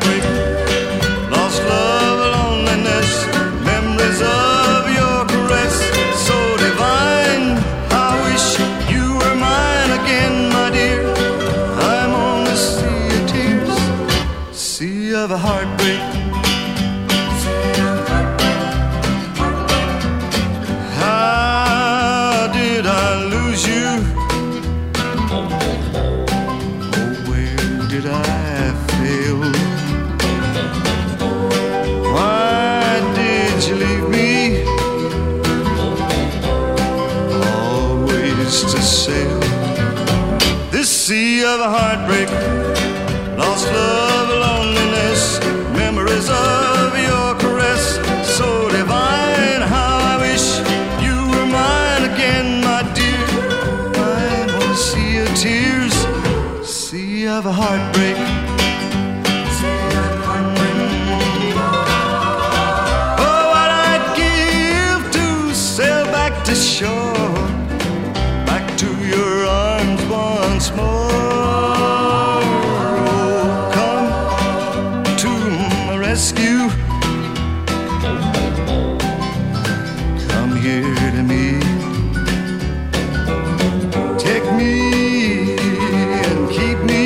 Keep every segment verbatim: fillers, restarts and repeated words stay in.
heartbreak, lost love, loneliness, memories of your caress, so divine. I wish you were mine again, my dear. I'm on the sea of tears, sea of a heartbreak. How did I lose you? Oh, where did I fail? Why did you leave me? Always to sail this sea of a heartbreak, lost love, loneliness, memories of your caress, so divine. How I wish you were mine again, my dear. I'm on a sea of tears, sea of a heartbreak. Oh, what I'd give to sail back to shore, back to your arms once more. Oh, come to my rescue, come here to me, take me and keep me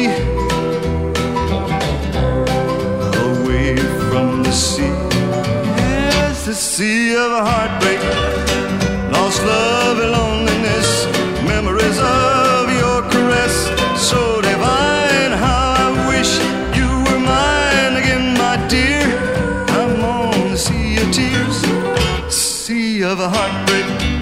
away from the sea. Yes, the sea of a heartbreak, lost love and loneliness, memories of your caress, so divine. How I wish you were mine again, my dear. I'm on the sea of tears, sea of a heartbreak.